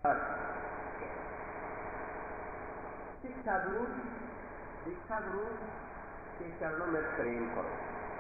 शिक्षा गुरु दीक्षा गुरु के चरणों में प्रेम करो।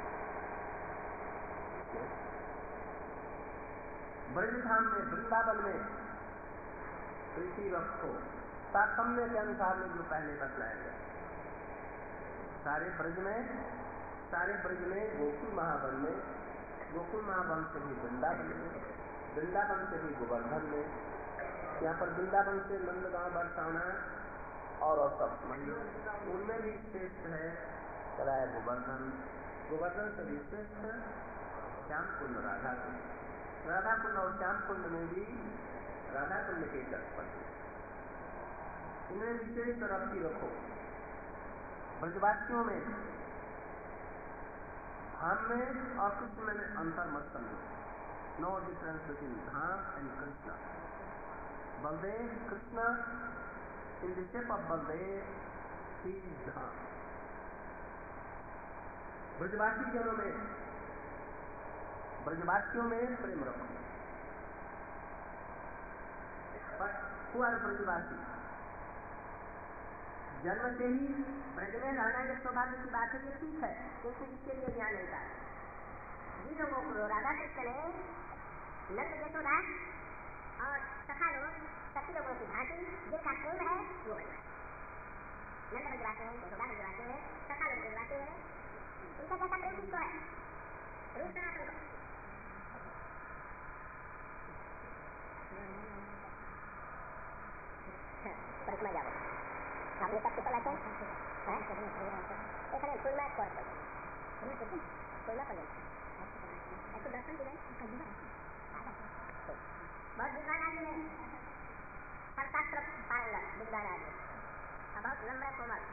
ब्रजधाम में वृंदावन में प्रीति रखो। तारतम्य के अनुसार में जो पहले बतलाया गया, सारे ब्रज में गोकुल महावन में, गोकुल महावन से भी वृंदावन में, वृंदावन से भी गोवर्धन में। यहाँ पर वृंदावन से नंदगांव बरसाना और सब मंदिर, उनमें भी श्रेष्ठ है कराया गोवर्धन। गोवर्धन से भी श्रेष्ठ श्याम कुंड, राधा कुंड। राधा कुंड और श्याम कुंड में भी राधा कुंड के तट पर इन्हें विशेष रखी रखो। ब्रजवासियों में धाम में और कृष्ण में अंतर मत समझो। No difference between Dham and Krishna. Baldev Krishna in the shape of Baldev he is Dham. ब्रजवासी जनों में, ब्रजवासियों में प्रेम रखो। पर ब्रजवासी जन्म से ही ब्रज में रहना जो सौभाग्य की बात है, ये ठीक है, लेकिन इसके लिए ज्ञान नहीं था। जिन लोगों को राधा कृष्ण ने नंद यशोदा और सखा लोग सखी लोगों की भांति जिनका प्रेम है वो ब्रजवासी। नंद ब्रजवासी है, यशोदा ब्रजवासी है, सखा लोग ब्रजवासी है। इनका जैसा प्रेम किसको है? रूप सनातन को। परिक्रमा जाओ आपने सबसे पहला क्या है? एक है full match course full match ऐसे दर्शन की बहुत विद्वान आदमी है, हर शास्त्र पारंगत विद्वान आदमी, बहुत लंबा कोमल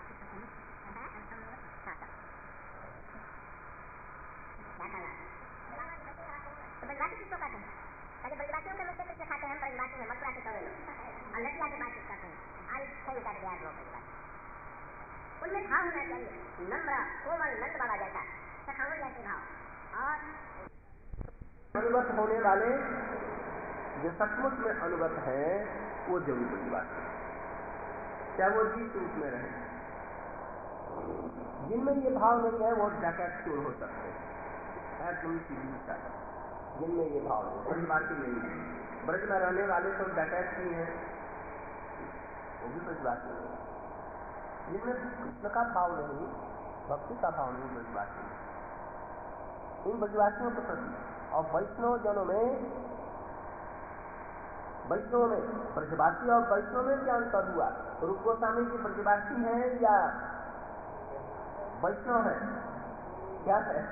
तो ब्रजवासी किसको कहते हैं? पहले ब्रजवासियों के मिलते किससे खाते हैं? हम ब्रजवासी में मथुरा के कौवे लोग और लड़किया की बातचीत करते हैं। आज सही का बिहार लोग ब्रजवासी, उनमें भाव होना चाहिए नम्र कोमल नंद बाबा जैसा, सखाओं जैसे भाव। और अनुगत होने वाले जो सचमुच में अनुगत है वो जरूर ब्रजवासी, चाहे वो जिस रूप में रहे। जिनमें ये भाव नहीं है वो डकैत चोर हो सकते हैं, जिनमें ये भाव है ब्रजवासी नहीं है। ब्रज में रहने वाले तो डकैत ही हैं, वो भी ब्रजवासी है। जिनमें कृष्ण का भाव नहीं, भक्ति का भाव नहीं, ब्रजवासी। इन ब्रजवासियों के प्रति और वैष्णव जनों में, वैष्णव में ब्रजवासी और वैष्णव में क्या अंतर हुआ? रूप गोस्वामी जी ब्रजवासी हैं या वैष्णव है? क्या है?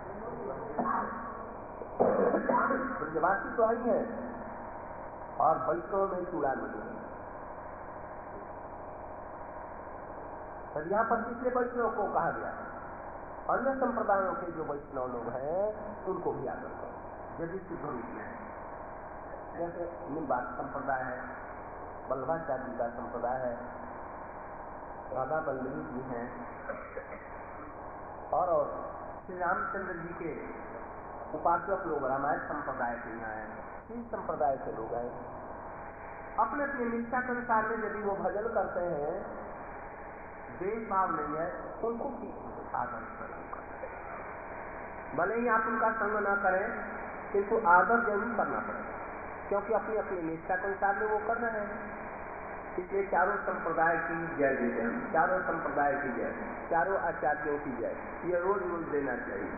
ब्रजवासी तो ही है और वैष्णव में चूड़ामणि है। तो यहाँ पर किसने वैष्णव को कहा गया? अन्य संप्रदायों के जो वैष्णव लोग हैं उनको भी आदर करो यदि शुद्ध रूप में है। जैसे निम्बार्क संप्रदाय है, वल्लभाचार्य का संप्रदाय है, राधा वल्लभी जी हैं और श्री रामचंद्र जी के उपासक लोग रामायण संप्रदाय के यहाँ हैं, श्री संप्रदाय के लोग हैं। अपने अपनी निष्ठा के अनुसार में यदि वो भजन करते हैं, देश भाव नहीं है, उनको भी आदर करना। भले ही आप उनका संग न करें किंतु आदर जरूर करना पड़ेगा, क्योंकि अपनी अपनी निष्ठा के अनुसार में वो कर रहे हैं। इसलिए चारों संप्रदाय की जय देते हैं, चारों संप्रदाय की जय, चारों आचार्यों की जय, ये रोज रोज देना चाहिए।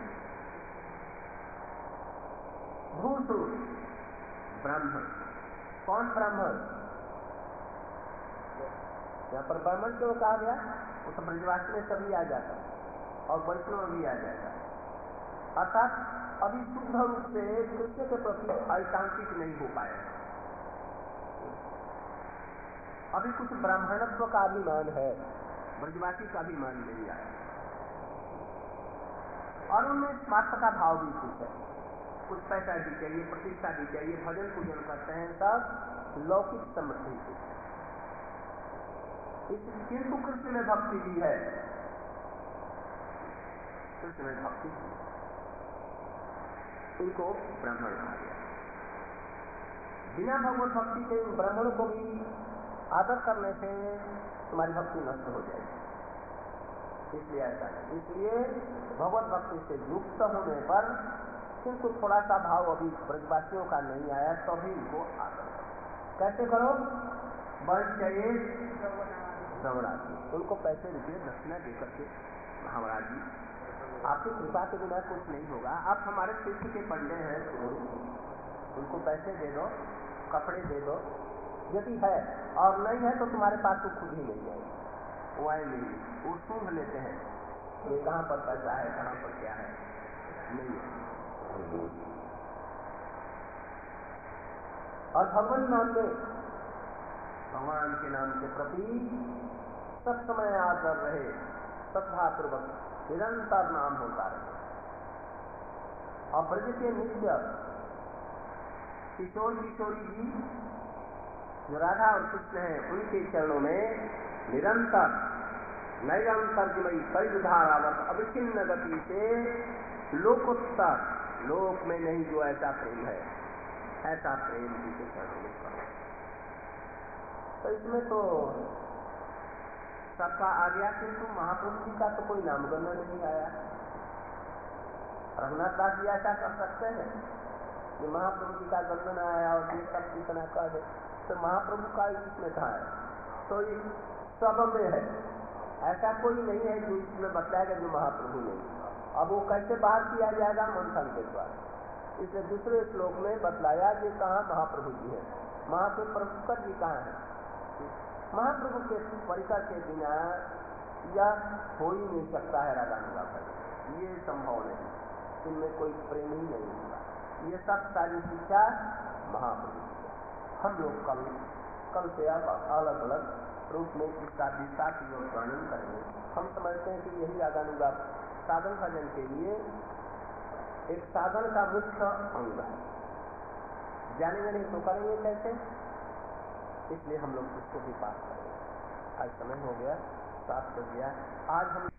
भूसु ब्राह्मण, कौन ब्राह्मण? यहाँ पर ब्राह्मण क्यों कहा गया? वो तो ब्रजवासी में सभी आ जाता और वैष्णव भी आ जाता, अर्थात अभी शुद्ध रूप से कृष्ण के प्रति ऐकांतिक नहीं हो पाया। अभी कुछ ब्राह्मणत्व का अभिमान है, ब्रजवासी का अभिमान नहीं आया और उनमें स्वार्थ का भाव भी कुछ है, कुछ पैसा भी चाहिए, प्रतिष्ठा भी चाहिए, भजन पूजन करते हैं, सब लौकिक समृद्धि से। किंतु कृष्ण में भक्ति भी है, कृष्ण में भक्ति भी है। इनको ब्राह्मण कहा गया। बिना भगवत भक्ति के ब्राह्मणों को भी आदर करने से तुम्हारी भक्ति नष्ट हो जाएगी। इसलिए ऐसा है। इसलिए भगवत भक्ति से युक्त होने पर किंतु थोड़ा सा भाव अभी ब्रजवासियों का नहीं आया तो भी इनको आदर करो। कैसे करो? बल चाहिए श्रवणाजी, उनको पैसे रुपये दक्षिणा देकर के, महाराज जी आपकी कृपा के बिना कुछ नहीं होगा, आप हमारे शिष्य के पंडे हैं, उनको पैसे दे दो, कपड़े दे दो, यदि है, और नहीं है तो तुम्हारे पास तो खुद ही नहीं आएगी, वो आएंगे नहीं, वो सूंघ लेते हैं ये कहाँ पर पैसा है, कहाँ पर क्या है, नहीं है। और भगवान नाम में, भगवान के नाम के प्रति सब समय आदर रहे, श्रद्धापूर्वक निरंतर नाम होता रहे। और ब्रज के नित्य किशोर किशोरी जी जो राधा और कृष्ण हैं, उनके चरणों में निरंतर नैरंतर्यमयी परिधारावत अविच्छिन्न गति से लोकोत्तर, लोक में नहीं जो ऐसा प्रेम है, ऐसा प्रेम उनके चरणों में करो। तो इसमें तो सबका आ गया, किंतु महाप्रभु जी का तो कोई नामगणना नहीं आया। रघुनाथ दास जी ऐसा कर सकते हैं कि महाप्रभु जी का गणना आया और ये सब कितना कह दे, तो महाप्रभु का इसमें कहा है, तो ये सब में है, ऐसा कोई नहीं है जो इसमें बताएगा जो महाप्रभु नहीं। अब वो कैसे बाहर किया जाएगा? मंथन के द्वारा। इसलिए दूसरे श्लोक में बतलाया कि कहाँ महाप्रभु जी है, महाप्रभु जी कहाँ है। महाप्रभु के परिकर के बिना यह हो ही नहीं सकता है रागानुगा का, ये संभव नहीं, इनमें कोई प्रेम ही नहीं होगा। ये सब सारी शिक्षा महाप्रभु की। हम लोग कल से अब अलग अलग रूप में इसका विस्तारपूर्वक वर्णन करेंगे। हम समझते हैं कि यही रागानुगा साधन भजन के लिए एक साधन का मुख्य अंग है। जानेंगे नहीं तो करेंगे कैसे? इसलिए हम लोग इसको भी पास करेंगे। आज समय हो गया, 7 बज गया। आज हम